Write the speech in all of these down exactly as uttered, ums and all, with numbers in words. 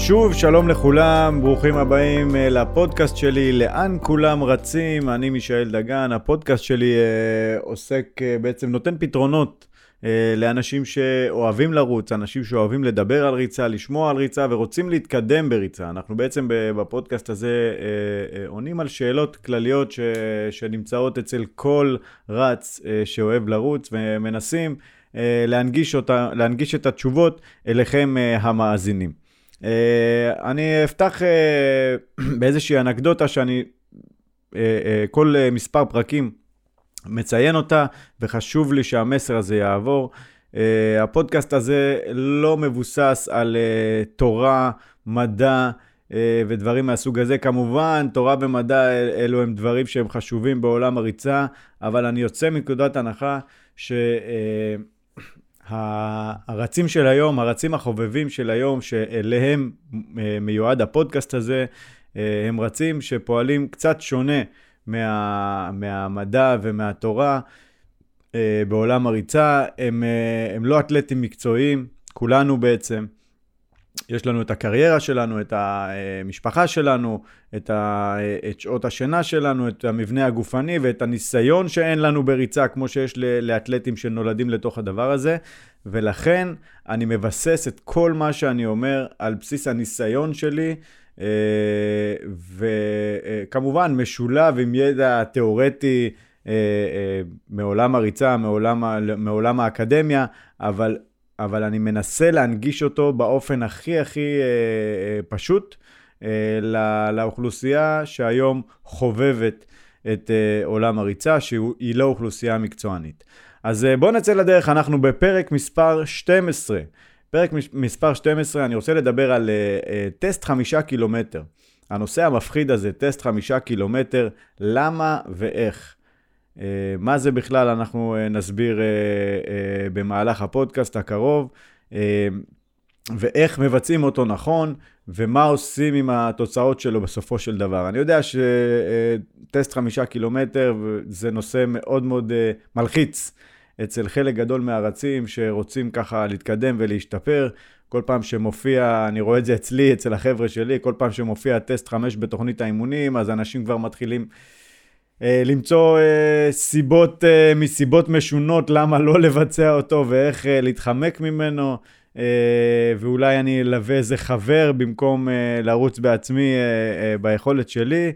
שוב, שלום לכולם, ברוכים הבאים לפודקאסט שלי, לאן כולם רצים, אני מישאל דגן. הפודקאסט שלי אה, עוסק, אה, בעצם נותן פתרונות אה, לאנשים שאוהבים לרוץ, אנשים שאוהבים לדבר על ריצה, לשמוע על ריצה ורוצים להתקדם בריצה. אנחנו בעצם בפודקאסט הזה אה, אה, עונים על שאלות כלליות ש, שנמצאות אצל כל רץ אה, שאוהב לרוץ, ומנסים אה, להנגיש, אותה, להנגיש את התשובות אליכם אה, המאזינים. Uh, אני אפתח uh, באיזושהי אנקדוטה שאני uh, uh, כל uh, מספר פרקים מציין אותה, וחשוב לי שהמסר הזה יעבור. Uh, הפודקאסט הזה לא מבוסס על uh, תורה, מדע uh, ודברים מהסוג הזה. כמובן, תורה ומדע אלו הם דברים שהם חשובים בעולם הריצה, אבל אני יוצא מנקודת הנחה ש... Uh, הרצים של היום, הרצים החובבים של היום שאליהם מיועד הפודקאסט הזה, הם רצים שפועלים קצת שונה מה, מהמדע ומהתורה בעולם הריצה. הם, הם לא אתלטים מקצועיים, כולנו בעצם. יש לנו את הקריירה שלנו, את המשפחה שלנו, את, ה, את שעות השינה שלנו, את המבנה הגופני ואת הניסיון שאין לנו בריצה, כמו שיש לאתלטים שנולדים לתוך הדבר הזה. ולכן אני מבסס את כל מה שאני אומר על בסיס הניסיון שלי, וכמובן משולב עם ידע תיאורטי מעולם הריצה, מעולם, מעולם האקדמיה, אבל אבל אני מנסה להנגיש אותו באופן הכי הכי אה, פשוט אה, לא, לאוכלוסייה שהיום חובבת את אה, עולם הריצה, שהיא לא אוכלוסייה מקצוענית. אז אה, בואו נצא לדרך, אנחנו בפרק מספר שתים עשרה. פרק מספר שתים עשרה, אני רוצה לדבר על אה, אה, טסט חמישה קילומטר. הנושא המפחיד הזה, טסט חמישה קילומטר, למה ואיך. Uh, מה זה בכלל, אנחנו uh, נסביר uh, uh, במהלך הפודקאסט הקרוב, uh, ואיך מבצעים אותו נכון, ומה עושים עם התוצאות שלו בסופו של דבר. אני יודע שטסט uh, חמישה קילומטר זה נושא מאוד מאוד uh, מלחיץ אצל חלק גדול מהרצים שרוצים ככה להתקדם ולהשתפר. כל פעם שמופיע, אני רואה את זה אצלי, אצל החבר'ה שלי, כל פעם שמופיע טסט חמש בתוכנית האימונים, אז אנשים כבר מתחילים למצוא סיבות מסיבות משונות למה לא לבצע אותו ואיך להתחמק ממנו, ואולי אני אלווה איזה חבר במקום לרוץ בעצמי ביכולת שלי.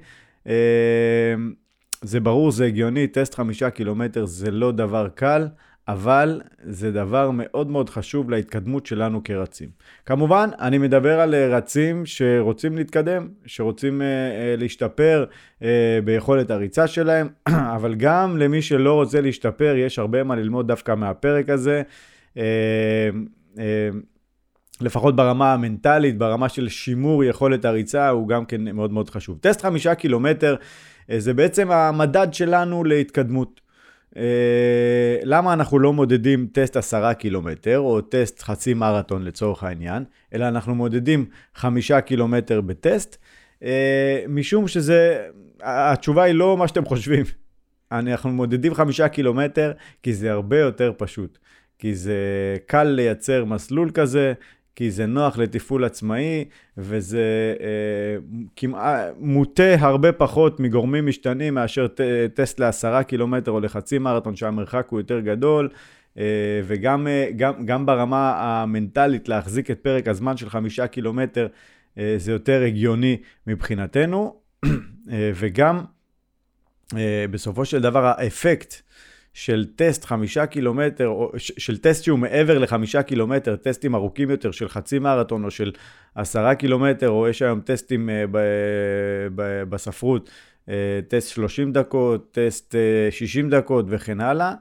זה ברור, זה הגיוני, טסט חמישה קילומטר זה לא דבר קל, אבל זה דבר מאוד מאוד חשוב להתקדמות שלנו כרצים. כמובן, אני מדבר על רצים שרוצים להתקדם, שרוצים uh, uh, להשתפר uh, ביכולת הריצה שלהם, אבל גם למי שלא רוצה להשתפר, יש הרבה מה ללמוד דווקא מהפרק הזה, uh, uh, לפחות ברמה המנטלית, ברמה של שימור יכולת הריצה, הוא גם כן מאוד מאוד חשוב. טסט חמישה קילומטר, uh, זה בעצם המדד שלנו להתקדמות. Uh, למה אנחנו לא מודדים טסט עשרה קילומטר או טסט חצי מרתון לצורך העניין, אלא אנחנו מודדים חמישה קילומטר בטסט, uh, משום שזה, התשובה היא לא מה שאתם חושבים. אנחנו מודדים חמישה קילומטר כי זה הרבה יותר פשוט, כי זה קל לייצר מסלול כזה, כי זה נוח לתפעול עצמאי, וזה אה, כמעט מוטה הרבה פחות מגורמים משתנים מאשר ט, טסט לעשרה קילומטר או לחצי מרתון שהמרחק הוא יותר גדול, אה, וגם אה, גם, גם ברמה המנטלית להחזיק את פרק הזמן של חמישה קילומטר, אה, זה יותר הגיוני מבחינתנו, אה, וגם אה, בסופו של דבר האפקט, של טסט חמישה קילומטר, או של טסט שהוא מעבר לחמישה קילומטר, טסטים ארוכים יותר של חצי מרתון או של עשרה קילומטר, או יש היום טסטים ב, ב, בספרות, טסט שלושים דקות, טסט שישים דקות וכן הלאה.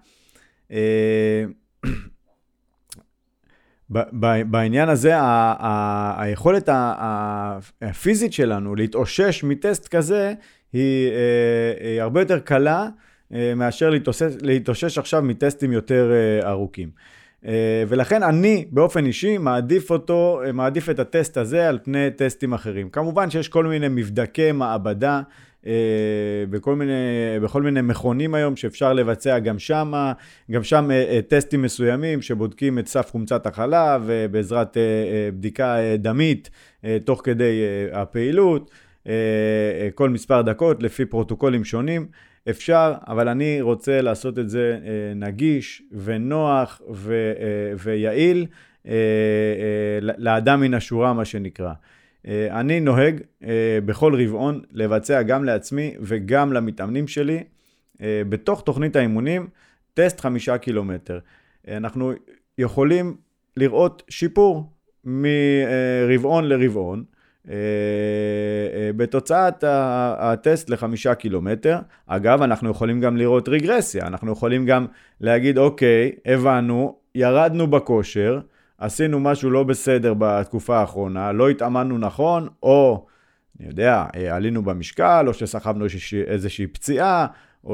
בעניין הזה, היכולת הפיזית שלנו להתאושש מטסט כזה, היא הרבה יותר קלה, מאשר להתאושש, להתאושש עכשיו מטסטים יותר ארוכים. ולכן אני באופן אישי מעדיף אותו, מעדיף את הטסט הזה על פני טסטים אחרים. כמובן שיש כל מיני מבדקי מעבדה בכל מיני, בכל מיני מכונים היום שאפשר לבצע גם שם, גם שם טסטים מסוימים שבודקים את סף חומצת החלב, ובעזרת בדיקה דמית תוך כדי הפעילות, כל מספר דקות לפי פרוטוקולים שונים. אפשר, אבל אני רוצה לעשות את זה נגיש ונוח ו- ויעיל לאדם מן השורה, מה שנקרא. אני נוהג בכל רבעון לבצע גם לעצמי וגם למתאמנים שלי בתוך תוכנית האימונים טסט חמישה קילומטר. אנחנו יכולים לראות שיפור מרבעון לרבעון בתוצאת הטסט לחמישה קילומטר. אגב, אנחנו יכולים גם לראות רגרסיה, אנחנו יכולים גם להגיד, אוקיי, הבנו, ירדנו בכושר, עשינו משהו לא בסדר בתקופה האחרונה, לא התאמנו נכון, או, אני יודע, עלינו במשקל, או שסחבנו איזושהי פציעה, או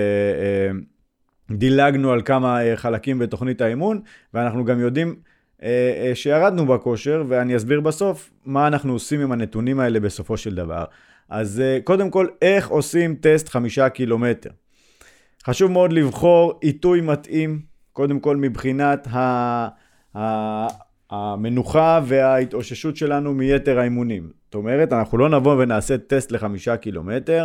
שדילגנו על כמה חלקים בתוכנית האימון, ואנחנו גם יודעים שירדנו בכושר, ואני אסביר בסוף מה אנחנו עושים עם הנתונים האלה בסופו של דבר. אז קודם כל, איך עושים טסט חמישה קילומטר? חשוב מאוד לבחור עיתוי מתאים, קודם כל מבחינת המנוחה וההתאוששות שלנו מיתר האימונים. זאת אומרת, אנחנו לא נבוא ונעשה טסט לחמישה קילומטר,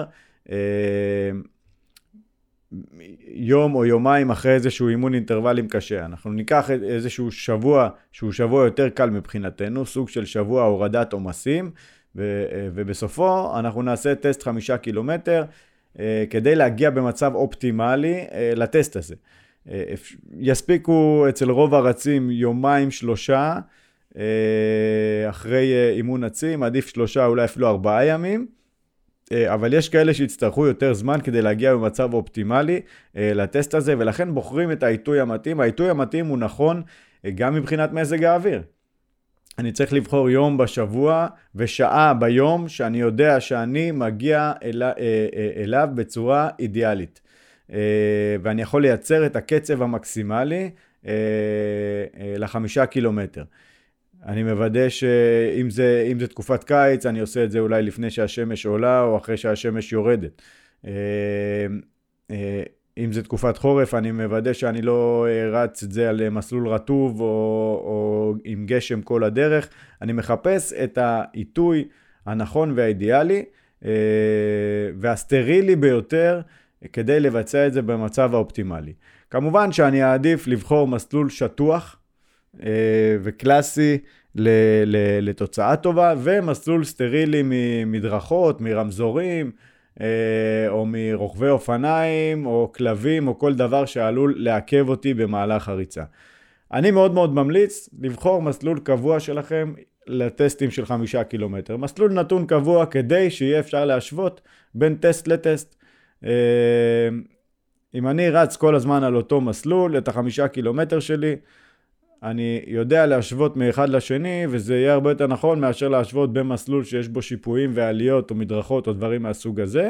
יום או יומיים אחרי איזשהו אימון אינטרוולים קשה. אנחנו ניקח איזשהו שבוע שהוא שבוע יותר קל מבחינתנו, סוג של שבוע הורדת עומסים, ובסופו אנחנו נעשה טסט חמישה קילומטר כדי להגיע במצב אופטימלי לטסט הזה. יספיקו אצל רוב הרצים יומיים שלושה אחרי אימון עצים, עדיף שלושה אולי אפילו ארבעה ימים, אבל יש כאלה שיצטרכו יותר זמן כדי להגיע במצב אופטימלי לטסט הזה, ולכן בוחרים את העיתוי המתאים. העיתוי המתאים הוא נכון גם מבחינת מזג האוויר. אני צריך לבחור יום בשבוע ושעה ביום שאני יודע שאני מגיע אליו, אליו בצורה אידיאלית. ואני יכול לייצר את הקצב המקסימלי לחמישה קילומטר. אני מוודא שאם זה, אם זה תקופת קיץ, אני עושה את זה אולי לפני שהשמש עולה או אחרי שהשמש יורדת. אם זה תקופת חורף, אני מוודא שאני לא רץ את זה על מסלול רטוב או, או עם גשם כל הדרך. אני מחפש את העיתוי הנכון והאידיאלי והסטרילי ביותר כדי לבצע את זה במצב האופטימלי. כמובן שאני אעדיף לבחור מסלול שטוח וקלאסי לתוצאה טובה, ומסלול סטרילי ממדרכות, מרמזורים, או מרוכבי אופניים, או כלבים, או כל דבר שעלול לעכב אותי במהלך הריצה. אני מאוד מאוד ממליץ לבחור מסלול קבוע שלכם לטסטים של חמישה קילומטר. מסלול נתון קבוע כדי שיהיה אפשר להשוות בין טסט לטסט. אם אני רץ כל הזמן על אותו מסלול, את החמישה קילומטר שלי, אני יודע להשוות מאחד לשני, וזה יהיה הרבה יותר נכון מאשר להשוות במסלול שיש בו שיפועים ועליות או מדרכות או דברים מהסוג הזה,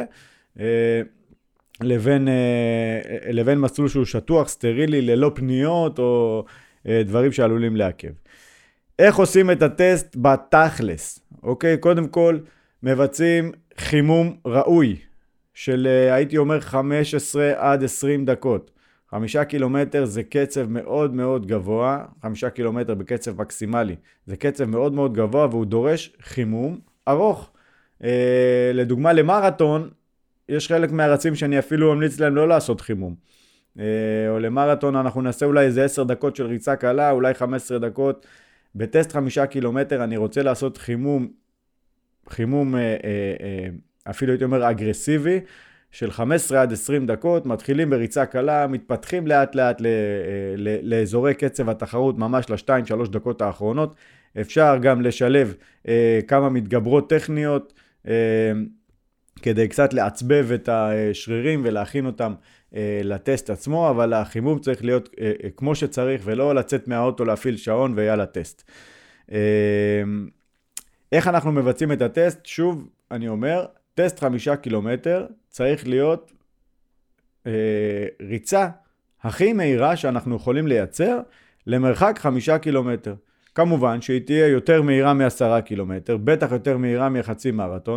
לבין, לבין מסלול שהוא שטוח, סטרילי, ללא פניות או דברים שעלולים לעכב. איך עושים את הטסט בתכלס? אוקיי, קודם כל מבצעים חימום ראוי של, הייתי אומר, חמש עשרה עד עשרים דקות. חמישה קילומטר זה קצב מאוד מאוד גבוה, חמישה קילומטר בקצב מקסימלי, זה קצב מאוד מאוד גבוה והוא דורש חימום ארוך. אה, לדוגמה למרתון, יש חלק מהרצים שאני אפילו ממליץ להם לא לעשות חימום. אה, או למרתון אנחנו נעשה אולי איזה עשר דקות של ריצה קלה, אולי חמש עשרה דקות. בטסט חמישה קילומטר אני רוצה לעשות חימום, חימום אה, אה, אה, אפילו הייתי אומר אגרסיבי, של חמש עשרה עד עשרים דקות, מתחילים בריצה קלה, מתפתחים לאט לאט ל- ל- לאזורי קצב התחרות, ממש לשתיים שלוש דקות האחרונות. אפשר גם לשלב אה, כמה מתגברות טכניות, אה, כדי קצת לעצבב את השרירים ולהכין אותם אה, לטסט עצמו, אבל החימום צריך להיות אה, אה, כמו שצריך, ולא לצאת מהאוטו להפעיל שעון ויאללה טסט. אה, איך אנחנו מבצעים את הטסט? שוב, אני אומר, טסט חמישה קילומטר צריך להיות אה, ריצה הכי מהירה שאנחנו יכולים לייצר למרחק חמישה קילומטר. כמובן שהיא תהיה יותר מהירה מעשרה קילומטר, בטח יותר מהירה מחצי מרתון,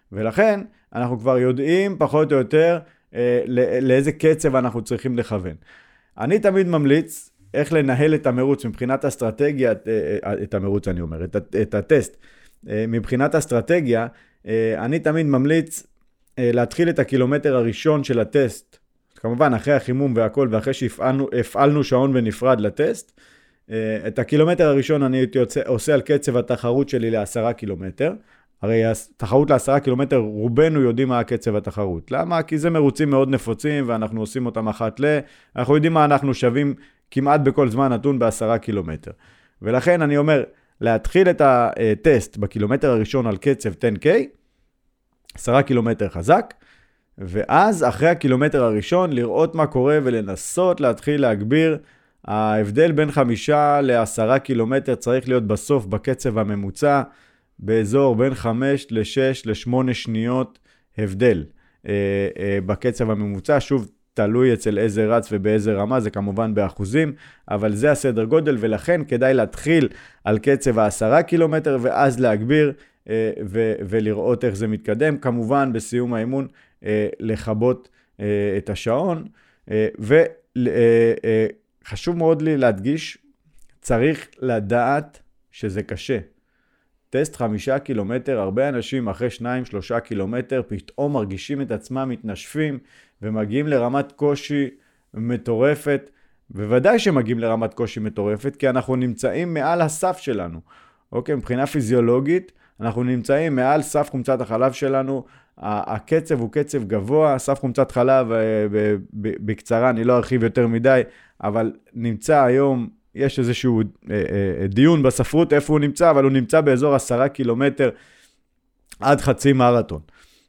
ולכן אנחנו כבר יודעים פחות או יותר אה, לאיזה קצב אנחנו צריכים לכוון. אני תמיד ממליץ איך לנהל את המרוץ מבחינת אסטרטגיה, את המרוץ אני אומר, את, את הטסט. מבחינת אסטרטגיה, אני תמיד ממליץ להתחיל את הקילומטר הראשון של הטסט, כמובן אחרי החימום והכל, ואחרי שהפעלנו שעון ונפרד לטסט, את הקילומטר הראשון אני יוצא, עושה על קצב התחרות שלי לעשרה קילומטר, הרי התחרות לעשרה קילומטר, רובנו יודעים מה הקצב התחרות. למה? כי זה מרוצים מאוד נפוצים, ואנחנו עושים אותם אחת ל... אנחנו יודעים מה אנחנו שווים כמעט בכל זמן נתון בעשרה קילומטר. ולכן אני אומר, להתחיל את הטסט בקילומטר הראשון על קצב עשר קיי, עשרה קילומטר חזק, ואז אחרי הקילומטר הראשון לראות מה קורה ולנסות להתחיל להגביר. ההבדל בין חמישה לעשרה קילומטר צריך להיות בסוף בקצב הממוצע, באזור בין חמש לשש לשמונה שניות הבדל אה, אה, בקצב הממוצע. שוב, תלוי אצל איזה רץ ובאיזה רמה, זה כמובן באחוזים, אבל זה הסדר גודל, ולכן כדאי להתחיל על קצב העשרה קילומטר, ואז להגביר אה, ו- ולראות איך זה מתקדם. כמובן, בסיום האימון, אה, לחבות אה, את השעון, אה, וחשוב אה, אה, מאוד לי להדגיש, צריך לדעת שזה קשה. טסט חמישה קילומטר, הרבה אנשים אחרי שניים, שלושה קילומטר, פתאום מרגישים את עצמם מתנשפים, ומגיעים לרמת קושי מטורפת, בוודאי שמגיעים לרמת קושי מטורפת, כי אנחנו נמצאים מעל הסף שלנו. אוקיי, מבחינה פיזיולוגית, אנחנו נמצאים מעל סף חומצת החלב שלנו, הקצב הוא קצב גבוה, סף חומצת חלב, בקצרה, אני לא ארחיב יותר מדי, אבל נמצא היום, יש איזשהו דיון בספרות איפה הוא נמצא, אבל הוא נמצא באזור עשרה קילומטר עד חצי מרתון.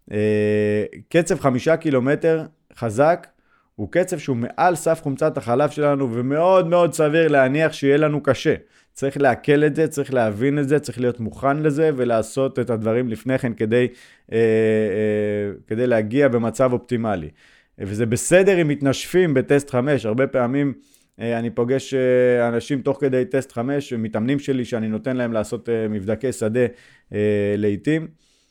קצב חמישה קילומטר חזק, הוא קצב שהוא מעל סף חומצת החלב שלנו, ומאוד מאוד סביר להניח שיהיה לנו קשה. צריך להקל את זה, צריך להבין את זה, צריך להיות מוכן לזה, ולעשות את הדברים לפני כן כדי, כדי להגיע במצב אופטימלי. וזה בסדר אם מתנשפים בטסט חמש, הרבה פעמים אני פוגש אנשים תוך כדי טסט חמש, מתאמנים שלי שאני נותן להם לעשות מבדקי שדה לעתים,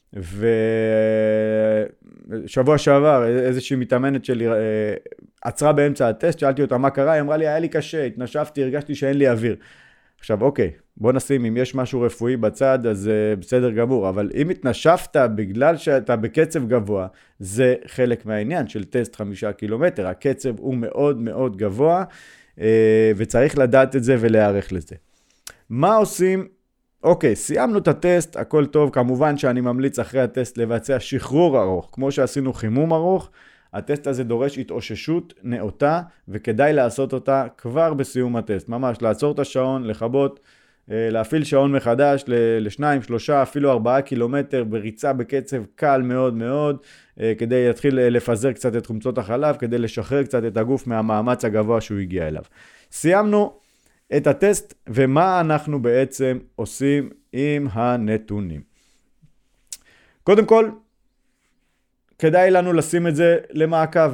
ושבוע שעבר איזושהי מתאמנת שלי עצרה באמצע הטסט, שאלתי אותה מה קרה, היא אמרה לי היה לי קשה, התנשפתי, הרגשתי שאין לי אוויר. עכשיו אוקיי, בוא נשים אם יש משהו רפואי בצד אז בסדר גמור, אבל אם התנשפת בגלל שאתה בקצב גבוה, זה חלק מהעניין של טסט חמישה קילומטר, הקצב הוא מאוד מאוד גבוה, וצריך לדעת את זה ולהערך לזה. מה עושים? אוקיי, סיימנו את הטסט, הכל טוב, כמובן שאני ממליץ אחרי הטסט לבצע שחרור ארוך, כמו שעשינו חימום ארוך, הטסט הזה דורש התאוששות נאותה, וכדאי לעשות אותה כבר בסיום הטסט, ממש לעצור את השעון, לחבות, להפעיל שעון מחדש לשניים, שלושה, אפילו ארבעה קילומטר, בריצה בקצב קל מאוד מאוד, כדי להתחיל לפזר קצת את חומצות החלב, כדי לשחרר קצת את הגוף מהמאמץ הגבוה שהוא הגיע אליו. סיימנו את הטסט, ומה אנחנו בעצם עושים עם הנתונים. קודם כל, כדאי לנו לשים את זה למעקב.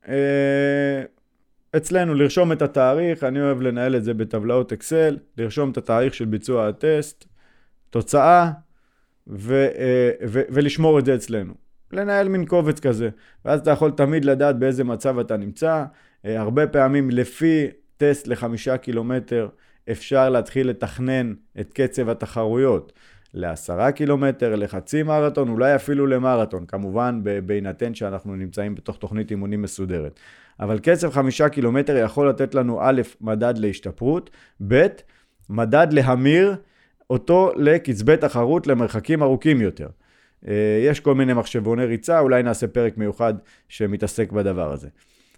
אצלנו לרשום את התאריך, אני אוהב לנהל את זה בטבלאות אקסל, לרשום את התאריך של ביצוע הטסט, תוצאה, ו, ו, ולשמור את זה אצלנו. לנהל מין קובץ כזה, ואז אתה יכול תמיד לדעת באיזה מצב אתה נמצא. הרבה פעמים לפי טסט לחמישה קילומטר אפשר להתחיל לתכנן את קצב התחרויות לעשרה קילומטר, לחצי מרתון, אולי אפילו למרתון, כמובן בהינתן שאנחנו נמצאים בתוך תוכנית אימונים מסודרת. אבל קצב חמישה קילומטר יכול לתת לנו א', מדד להשתפרות, ב', מדד להמיר אותו לקצבי תחרות למרחקים ארוכים יותר. יש כל מיני מחשבוני ריצה, אולי נעשה פרק מיוחד שמתעסק בדבר הזה.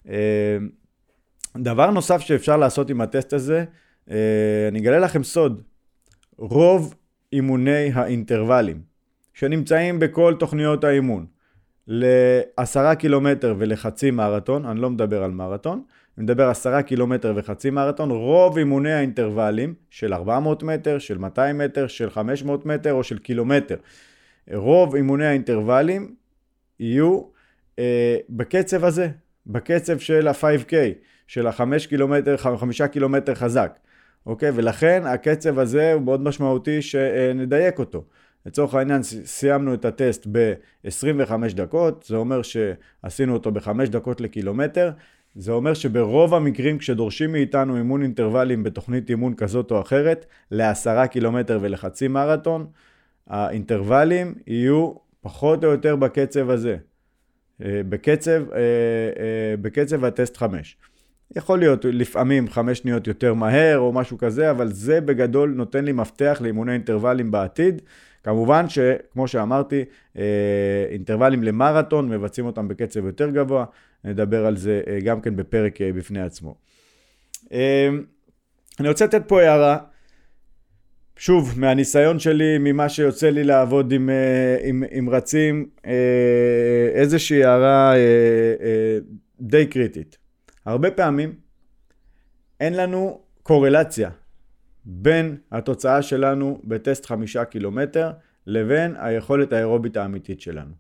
דבר נוסף שאפשר לעשות עם הטסט הזה, אני אגלה לכם סוד, רוב אימוני האינטרוולים שנמצאים בכל תוכניות האימון, לעשרה קילומטר ולחצי מרתון, אני לא מדבר על מרתון, אני מדבר עשרה קילומטר וחצי מרתון, רוב אימוני האינטרוולים של ארבע מאות מטר, של מאתיים מטר, של חמש מאות מטר או של קילומטר, רוב אימוני האינטרוולים יהיו אה, בקצב הזה, בקצב של ה-חמש קיי, של ה-חמישה קילומטר, חמישה קילומטר חזק. אוקיי? ולכן הקצב הזה הוא מאוד משמעותי שנדייק אותו. לצורך העניין סיימנו את הטסט ב-עשרים וחמש דקות, זה אומר שעשינו אותו ב-חמש דקות לקילומטר, זה אומר שברוב המקרים כשדורשים מאיתנו אימון אינטרוולים בתוכנית אימון כזאת או אחרת, לעשרה קילומטר ולחצי מרתון, האינטרוולים יהיו פחות או יותר בקצב הזה, בקצב, בקצב הטסט חמש. יכול להיות לפעמים חמש שניות יותר מהר או משהו כזה, אבל זה בגדול נותן לי מפתח לאימוני אינטרוולים בעתיד. כמובן שכמו שאמרתי, אינטרוולים למרתון מבצעים אותם בקצב יותר גבוה, נדבר על זה גם כן בפרק בפני עצמו. אני רוצה לתת פה הערה, שוב, מהניסיון שלי, ממה שיוצא לי לעבוד עם, עם, עם רצים, איזושהי הערה די קריטית. הרבה פעמים אין לנו קורלציה בין התוצאה שלנו בטסט חמישה קילומטר לבין היכולת האירובית האמיתית שלנו.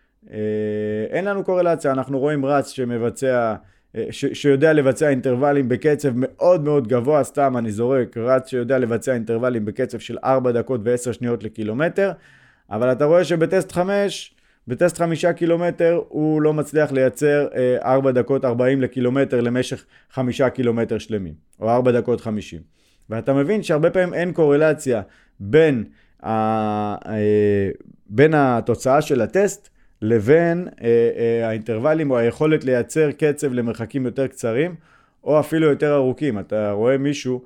אין לנו קורלציה, אנחנו רואים רץ שמבצע, ש, שיודע לבצע אינטרוולים בקצב מאוד מאוד גבוה, סתם אני זורק, רץ שיודע לבצע אינטרוולים בקצב של ארבע דקות ו-עשר שניות לקילומטר, אבל אתה רואה שבטסט חמש, בטסט חמישה קילומטר הוא לא מצליח לייצר ארבע דקות ארבעים לקילומטר למשך חמישה קילומטר שלמים, או ארבע דקות חמישים. ואתה מבין שהרבה פעמים אין קורלציה בין, ה, בין התוצאה של הטסט לבין האינטרוולים או היכולת לייצר קצב למרחקים יותר קצרים, או אפילו יותר ארוכים. אתה רואה מישהו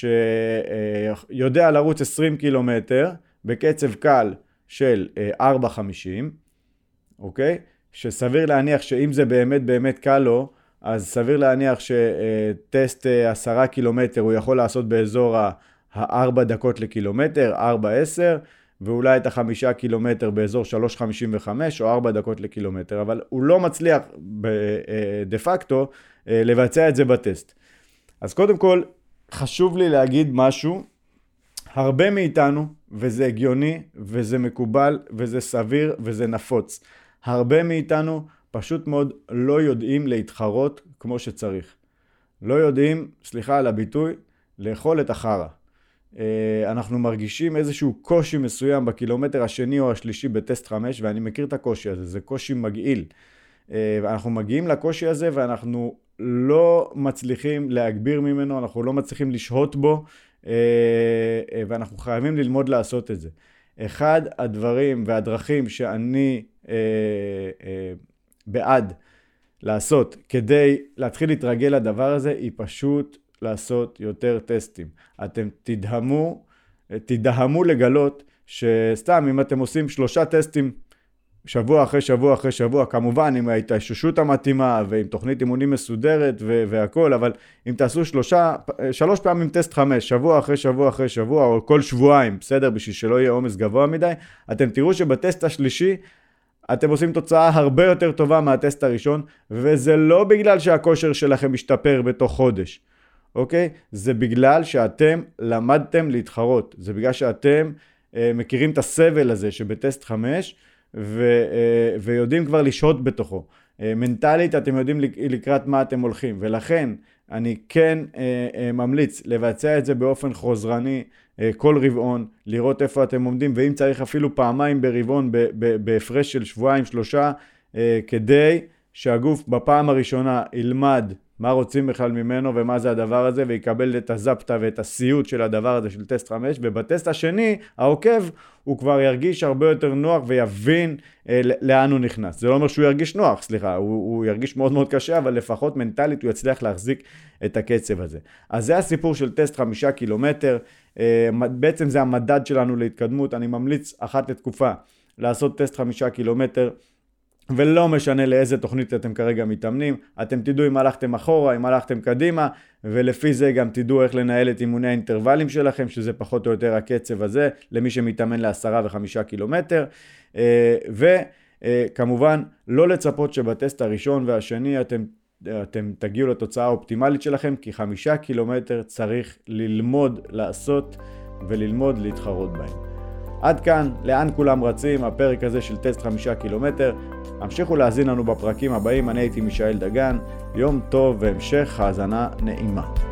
שיודע לרוץ עשרים קילומטר בקצב קל של ארבע חמישים, אוקיי? שסביר להניח שאם זה באמת באמת קל לו, אז סביר להניח שטסט עשרה קילומטר הוא יכול לעשות באזור ה-ארבע דקות לקילומטר, ארבע עשר, ואולי את החמישה קילומטר באזור שלוש חמישים וחמש או ארבע דקות לקילומטר, אבל הוא לא מצליח דה פקטו לבצע את זה בטסט. אז קודם כל, חשוב לי להגיד משהו, הרבה מאיתנו, וזה הגיוני, וזה מקובל, וזה סביר, וזה נפוץ. הרבה מאיתנו פשוט מאוד לא יודעים להתחרות כמו שצריך. לא יודעים, סליחה על הביטוי, לאכול את החרה. אנחנו מרגישים איזשהו קושי מסוים בקילומטר השני או השלישי בטסט חמש, ואני מכיר את הקושי הזה, זה קושי מגעיל. ואנחנו מגיעים לקושי הזה ואנחנו לא מצליחים להגביר ממנו, אנחנו לא מצליחים לשהות בו, ואנחנו חייבים ללמוד לעשות את זה. אחד הדברים והדרכים שאני בעד לעשות כדי להתחיל להתרגל לדבר הזה, היא פשוט לעשות יותר טסטים. אתם תדהמו, תדהמו לגלות שסתם אם אתם עושים שלושה טסטים שבוע אחרי שבוע אחרי שבוע, כמובן עם ההתאוששות המתאימה ועם תוכנית אימונים מסודרת ו- והכל, אבל אם תעשו שלושה, שלוש פעמים טסט חמש, שבוע אחרי שבוע אחרי שבוע, או כל שבועיים, בסדר, בשביל שלא יהיה עומס גבוה מדי, אתם תראו שבטסט השלישי, אתם עושים תוצאה הרבה יותר טובה מהטסט הראשון, וזה לא בגלל שהכושר שלכם משתפר בתוך חודש, אוקיי? זה בגלל שאתם למדתם להתחרות, זה בגלל שאתם אה, מכירים את הסבל הזה שבטסט חמש, ו, אה, ויודעים כבר לשהות בתוכו. אה, מנטלית אתם יודעים לקראת מה אתם הולכים, ולכן אני כן אה, אה, ממליץ לבצע את זה באופן חוזרני, אה, כל רבעון, לראות איפה אתם עומדים, ואם צריך אפילו פעמיים ברבעון, ב, ב, בהפרש של שבועיים, שלושה, אה, כדי שהגוף בפעם הראשונה ילמד מה רוצים בכלל ממנו ומה זה הדבר הזה, ויקבל את הזפטה ואת הסיוט של הדבר הזה של טסט חמש, ובטסט השני, העוקב, הוא כבר ירגיש הרבה יותר נוח ויבין אה, לאן הוא נכנס. זה לא אומר שהוא ירגיש נוח, סליחה, הוא, הוא ירגיש מאוד מאוד קשה, אבל לפחות מנטלית הוא יצליח להחזיק את הקצב הזה. אז זה הסיפור של טסט חמישה קילומטר, אה, בעצם זה המדד שלנו להתקדמות. אני ממליץ אחת לתקופה לעשות טסט חמישה קילומטר, ולא משנה לאיזה תוכנית אתם כרגע מתאמנים, אתם תדעו אם הלכתם אחורה, אם הלכתם קדימה, ולפי זה גם תדעו איך לנהל את אימוני האינטרוולים שלכם, שזה פחות או יותר הקצב הזה, למי שמתאמן לעשרה וחמישה קילומטר, וכמובן לא לצפות שבטסט הראשון והשני אתם, אתם תגיעו לתוצאה האופטימלית שלכם, כי חמישה קילומטר צריך ללמוד לעשות, וללמוד להתחרות בהם. עד כאן, לאן כולם רצים, הפרק הזה של טסט חמישה קילומטר. המשיכו להאזין לנו בפרקים הבאים, אני הייתי מישאל דגן, יום טוב והמשך האזנה נעימה.